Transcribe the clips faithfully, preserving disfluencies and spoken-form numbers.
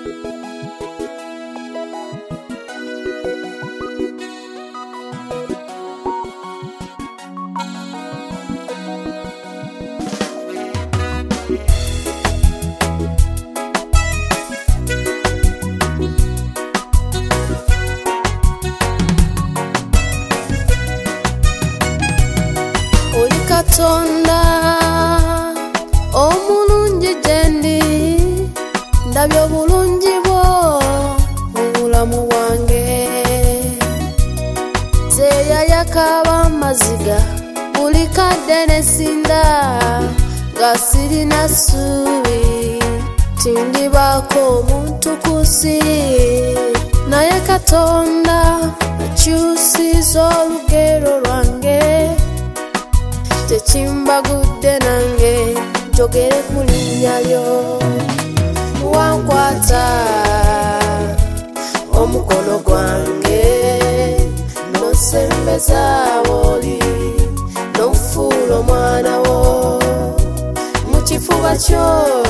Katonda omulungi gyendi ndabye obulungi bwo mu bulamu bwange zeyayakaba amaziga buli kadde nesinda nga sirina ssuubi tindibaako omuntu ku nsi naye Katonda akyusiza olugero lwange tekimbagudde nange njogere ku linnya lyo wankwata omukono gwange nosembeza woli nonfuula omwana wo mu kifuba kyo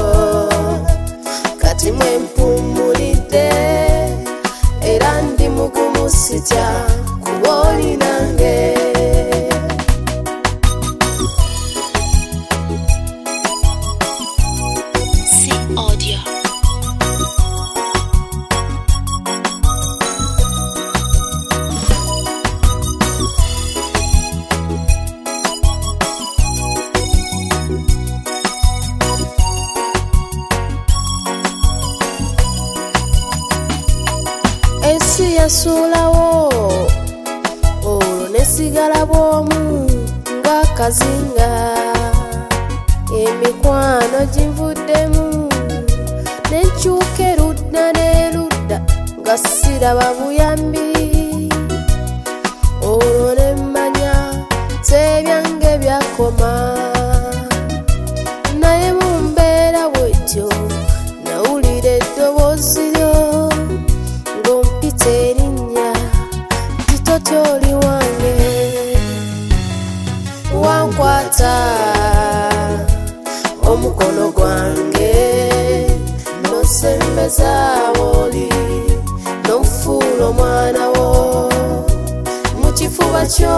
kati mwempumulidde era ndi mugumu sitya kuba oli nange. Ensi yasuulawo olwo nesigala bw'omu ng'akazinga emikwano ginvuddemu nenkyuka erudda n'erudda nga siraba buyambi olwo nemmanya z'ebyange byakoma naye mu mbeera bwetyo nawulira eddoboozi lyo erinnya titotyoli wange wankwata omukono gwange nosembeza woli nonfuula omwana wo mu kifuba kyo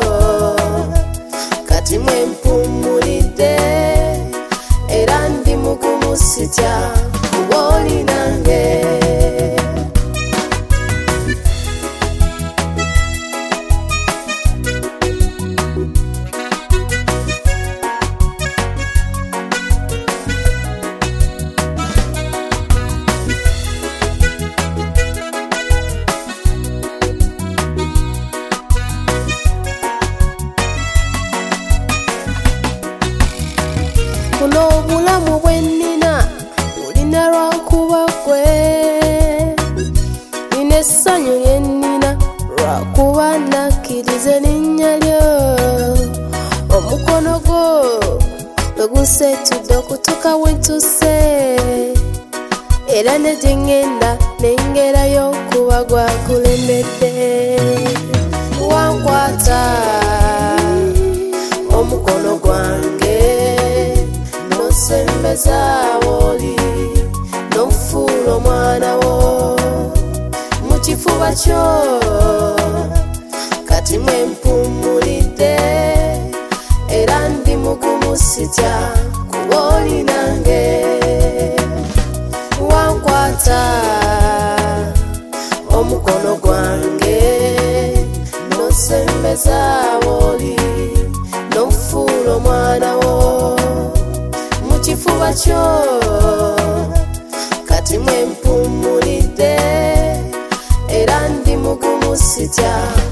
kati mwempumulidde era ndi mugumu sitya kuba oli nange. Buno obulamu bwe nnina bulina lwakuba gwe nina essanyu lye nnina lwakuba nakkiriza erinnya lyo omukono gwo bwe gunseetudde okutuuka we ntuse era ne gye ŋŋenda nengerayo okuba gwakulembedde wankwata omukono gwange nosembeza woli nonfuula omwana wo mu kifuba kyo kati mwempumulidde era ndi mugumu sitya kuba oli nange wankwata omukono gwange nosembeza woli nonfuula omwana wo mu kifuba kyo kati mwempumulidde era ndi mugumu sitya